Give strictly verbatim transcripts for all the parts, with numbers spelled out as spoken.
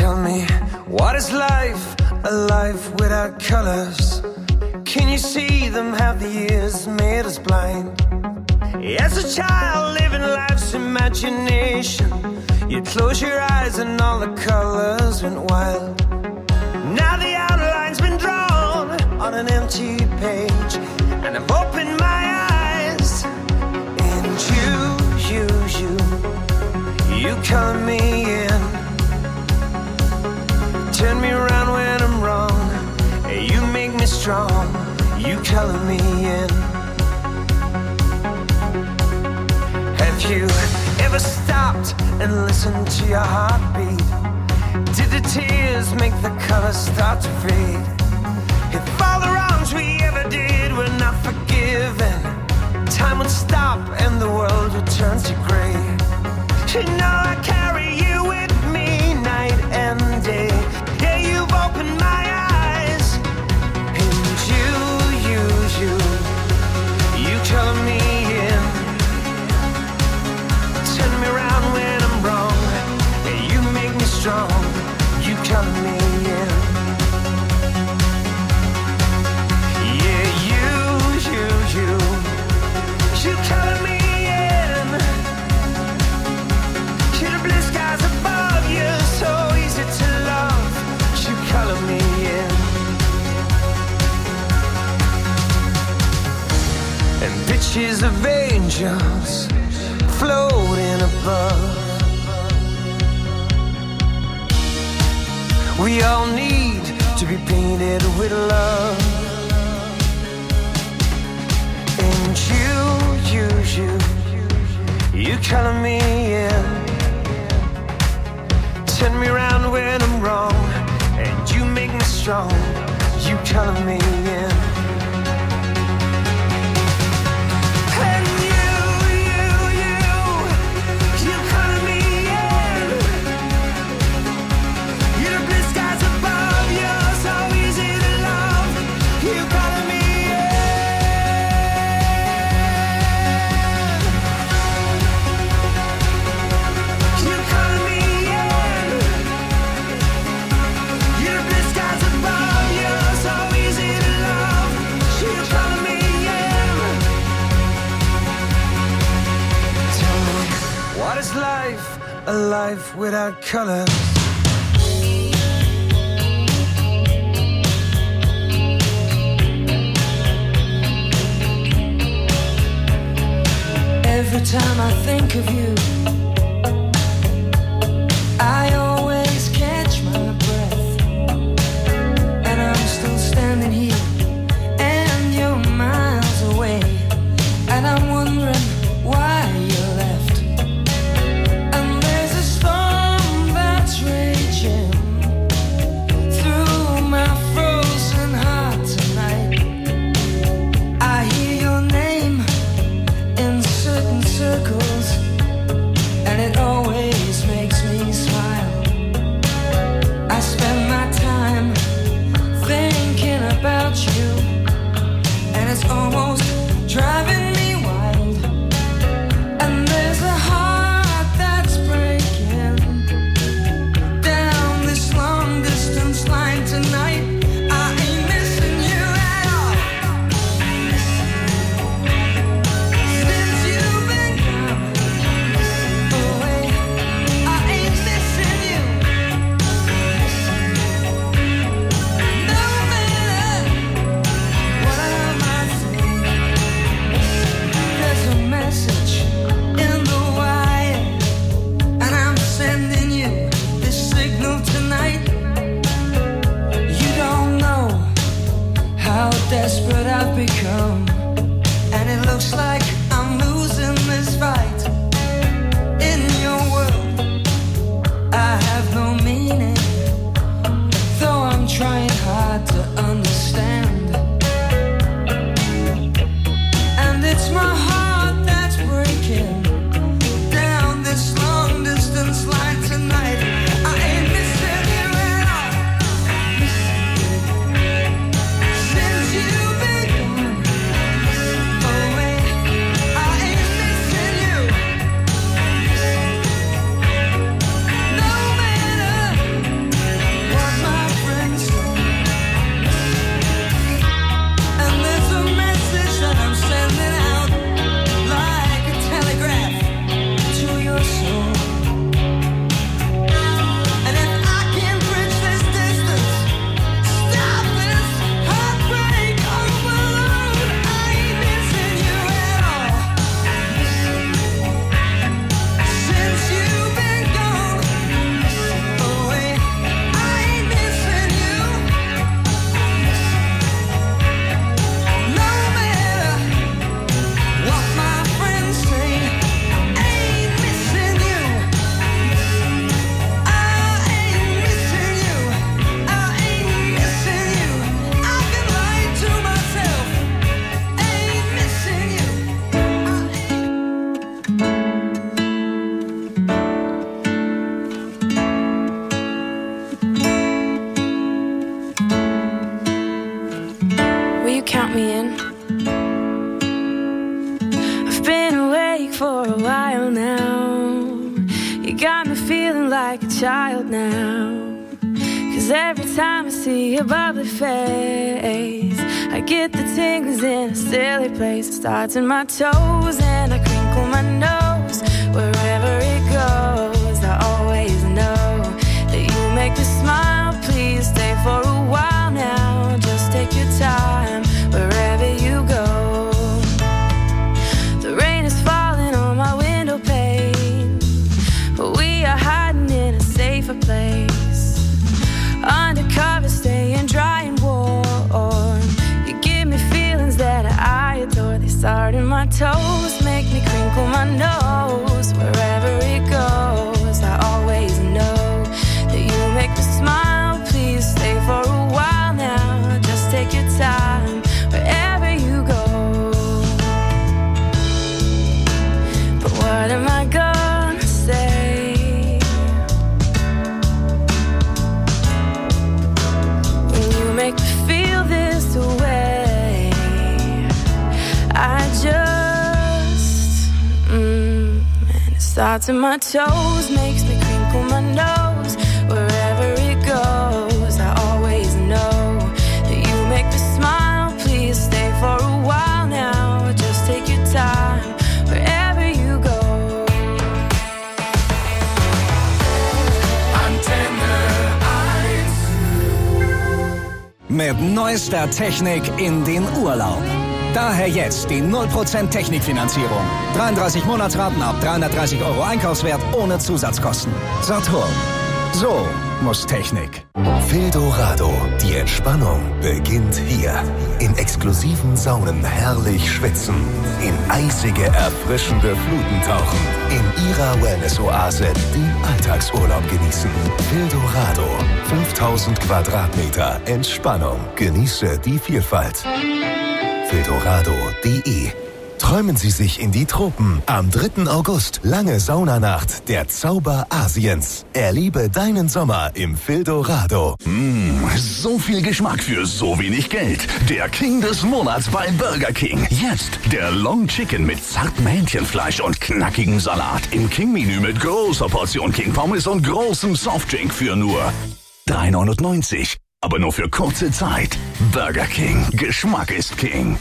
Tell me, what is life? A life without colors. Can you see them? Have the years made us blind? As a child living life's imagination, you close your eyes and all the colors went wild. Now the outline's been drawn on an empty page, and I've opened my eyes. And you, you, you, you color me in. Turn me around when I'm wrong. You make me strong. You color me in. Have you ever stopped and listened to your heartbeat? Did the tears make the colors start to fade? If all the wrongs we ever did were not forgiven, time would stop and the world would turn to gray. You know I carry you with me night and day. Yeah, you've opened my eyes. And you, you, you, you color me in. Turn me around when I'm wrong. Yeah, you make me strong. You color me in. Yeah, you, you, you, you color me in. To the blue skies above you, so easy to love. You color me in. And pictures of angels floating above. We all need to be painted with love. And you, you, you, you color me in. Turn me around when I'm wrong, and you make me strong. You color me in. And you, you, you, you color me in. You're the blue skies above you, so easy to love. You color me in. You color me in. You're the blue skies above you, so easy to love. You color me in. Tell me, what is life? A life without colors. Every time I think of you, I always catch my breath. And I'm still standing here, and you're miles away. And I'm wondering why you left. And there's a storm that's raging through my frozen heart tonight. I hear your name in certain circles, and it always makes me smile. I spend my time thinking about you, and it's almost driving me wild. And there's a heart that's breaking down this long distance line tonight. I ain't missing you at all. Since you've been gone away, I ain't missing you. No matter what I might say, there's a message in the wire, and I'm sending you this signal tonight. You don't know how desperate I've become, and it looks like I'm losing this fight. In your world, I have no meaning, though I'm trying hard to understand. And it's my heart that's breaking down this long distance line tonight. I ain't missing you at all. Since you've been gone away, child now. Cause every time I see your bubbly face, I get the tingles in a silly place. It starts in my toes and I crinkle my nose. Wherever it goes, I always know that you make me smile. Please stay for a while now. Just take your time wherever you go. The rain is falling on my window pane, but we are hiding in a safer place. Undercover, staying dry and warm. You give me feelings that I adore. They start in my toes, make me crinkle my nose. Wherever it goes, I always know that you make me smile. Please stay for a while now. Just take your time wherever you go. But what am I gonna say? Make me feel this way. I just mm, and it starts in my toes, makes me crinkle my nose. Wherever it goes, I always know that you make me smile. Please stay for a while now. Just take your time wherever you go. Mit neuester Technik in den Urlaub. Daher jetzt die null Prozent Technikfinanzierung. dreiunddreißig Monatsraten ab dreihundertdreißig Euro Einkaufswert ohne Zusatzkosten. Saturn. So muss Technik. Fildorado. Die Entspannung beginnt hier. In exklusiven Saunen herrlich schwitzen. In eisige, erfrischende Fluten tauchen. In ihrer Wellness-Oase den Alltagsurlaub genießen. Fildorado. fünftausend Quadratmeter Entspannung. Genieße die Vielfalt. Fildorado punkt de. Träumen Sie sich in die Tropen. Am dritten August, lange Saunanacht, der Zauber Asiens. Erlebe deinen Sommer im Fildorado. Mmh, so viel Geschmack für so wenig Geld. Der King des Monats bei Burger King. Jetzt der Long Chicken mit zartem Hähnchenfleisch und knackigem Salat. Im King-Menü mit großer Portion King Pommes und großem Softdrink für nur drei neunundneunzig. Aber nur für kurze Zeit. Burger King. Geschmack ist King.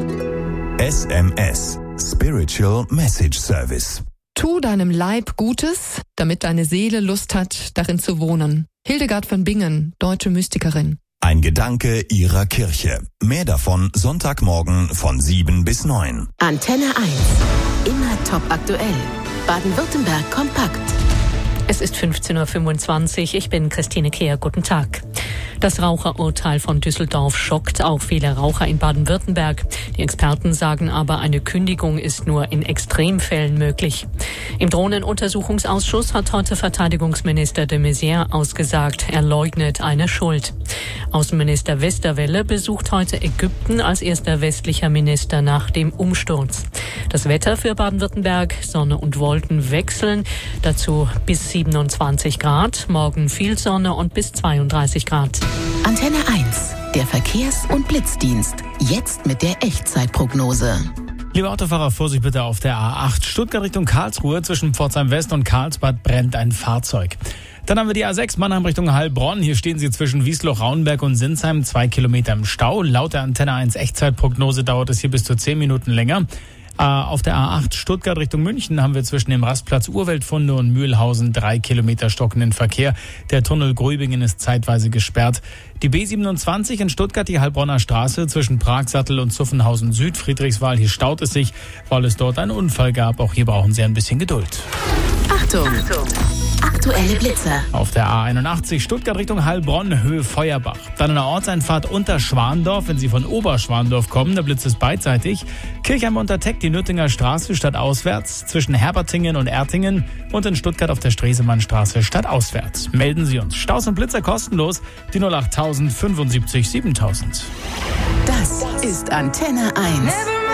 S M S. Spiritual Message Service. Tu deinem Leib Gutes, damit deine Seele Lust hat, darin zu wohnen. Hildegard von Bingen, deutsche Mystikerin. Ein Gedanke ihrer Kirche. Mehr davon Sonntagmorgen von sieben bis neun. Antenne eins. Immer top aktuell. Baden-Württemberg kompakt. Es ist fünfzehn Uhr fünfundzwanzig. Ich bin Christine Kehr. Guten Tag. Das Raucherurteil von Düsseldorf schockt auch viele Raucher in Baden-Württemberg. Die Experten sagen aber, eine Kündigung ist nur in Extremfällen möglich. Im Drohnenuntersuchungsausschuss hat heute Verteidigungsminister de Maizière ausgesagt. Er leugnet eine Schuld. Außenminister Westerwelle besucht heute Ägypten als erster westlicher Minister nach dem Umsturz. Das Wetter für Baden-Württemberg: Sonne und Wolken wechseln. Dazu bis siebenundzwanzig Grad. Morgen viel Sonne und bis zweiunddreißig Grad. Antenne eins, der Verkehrs- und Blitzdienst. Jetzt mit der Echtzeitprognose. Liebe Autofahrer, Vorsicht bitte auf der A acht. Stuttgart Richtung Karlsruhe. Zwischen Pforzheim West und Karlsbad brennt ein Fahrzeug. Dann haben wir die A sechs Mannheim Richtung Heilbronn. Hier stehen Sie zwischen Wiesloch, Rauenberg und Sinsheim zwei Kilometer im Stau. Laut der Antenne eins Echtzeitprognose dauert es hier bis zu zehn Minuten länger. Auf der A acht Stuttgart Richtung München haben wir zwischen dem Rastplatz Urweltfunde und Mühlhausen drei Kilometer stockenden Verkehr. Der Tunnel Gröbingen ist zeitweise gesperrt. Die B siebenundzwanzig in Stuttgart, die Heilbronner Straße zwischen Pragsattel und Zuffenhausen Süd, Friedrichswald. Hier staut es sich, weil es dort einen Unfall gab. Auch hier brauchen Sie ein bisschen Geduld. Achtung! Achtung. Aktuelle Blitzer. Auf der A einundachtzig Stuttgart Richtung Heilbronn, Höhe Feuerbach. Dann eine Ortseinfahrt unter Schwandorf, wenn Sie von Oberschwandorf kommen. Der Blitz ist beidseitig. Kirchheim unter Teck, die Nürtinger Straße stadtauswärts. Zwischen Herbertingen und Ertingen. Und in Stuttgart auf der Stresemannstraße stadtauswärts. Melden Sie uns. Staus und Blitzer kostenlos. Die null acht fünfundsiebzig siebentausend. Das ist Antenne eins.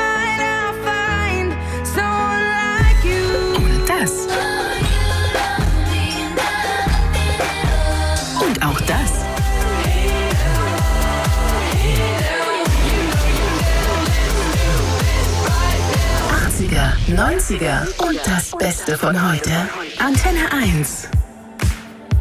Und das. Und auch das. achtziger, neunziger und das Beste von heute. Antenne eins.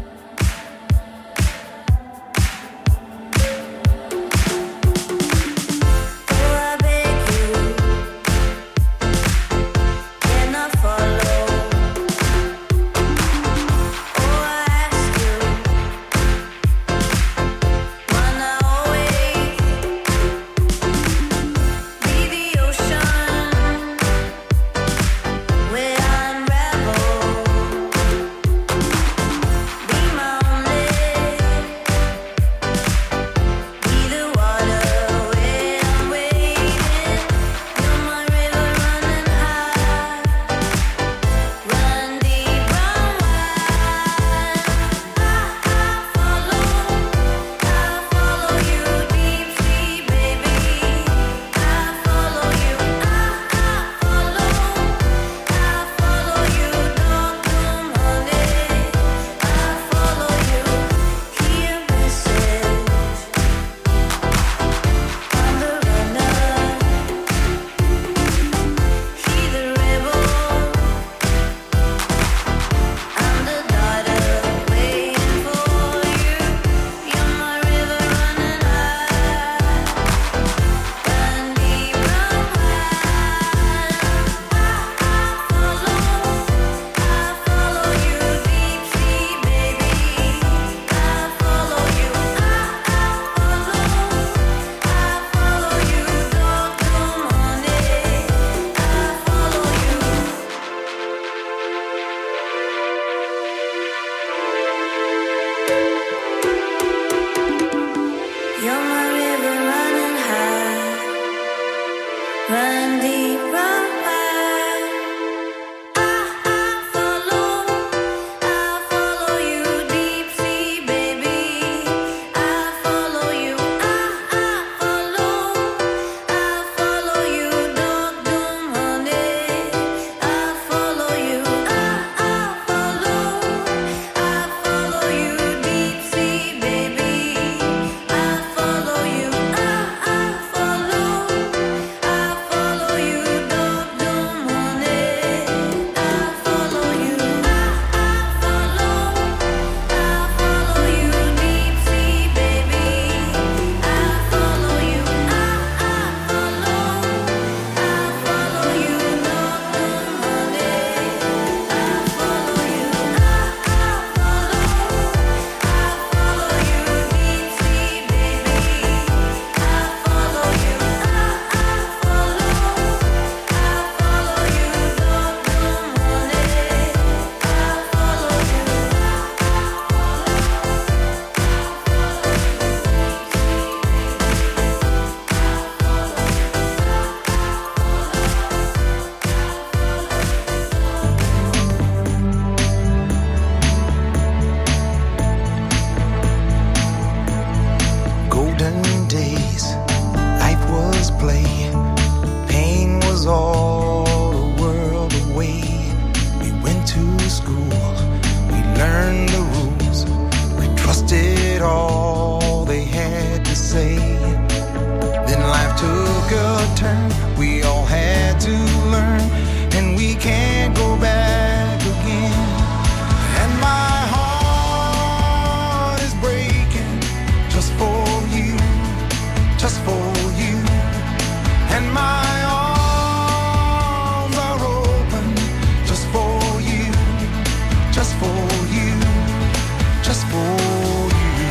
just for you.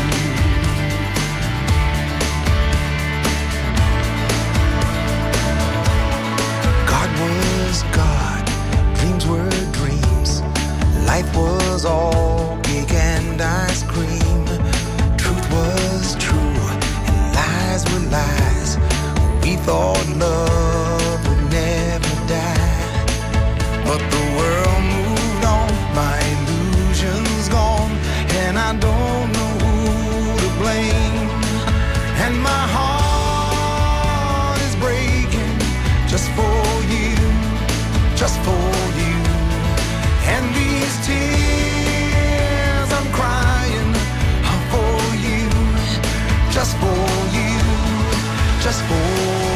God was God, dreams were dreams. Life was all cake and ice cream. Truth was true and lies were lies. We thought love would never die, but the world moved on. My illusion's gone, and I don't know who to blame. And my heart is breaking just for you, just for you. And these tears I'm crying are for you, just for you, just for you.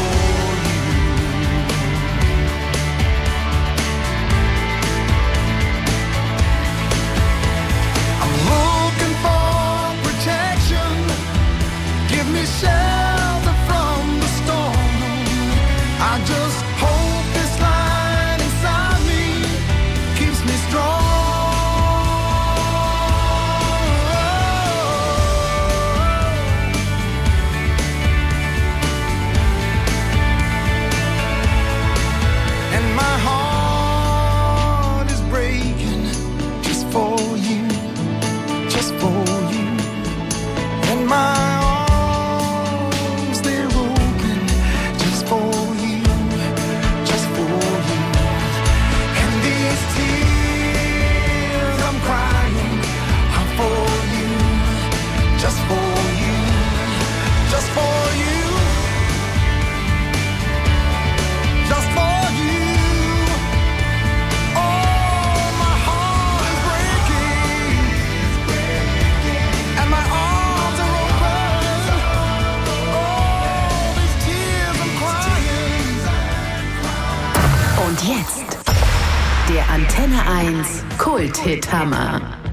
I'm looking for protection, give me shelter from the storm. I just hope this light inside me keeps me strong. And my heart is breaking just for you, just for you. And my arms, they're open just for you, just for you. And these tears I'm crying are for you, just for you, just for you, just for you. Oh, my heart is breaking, and my arms are open. Oh, these tears I'm crying. Und jetzt der Antenne eins Kult-Hit-Hammer.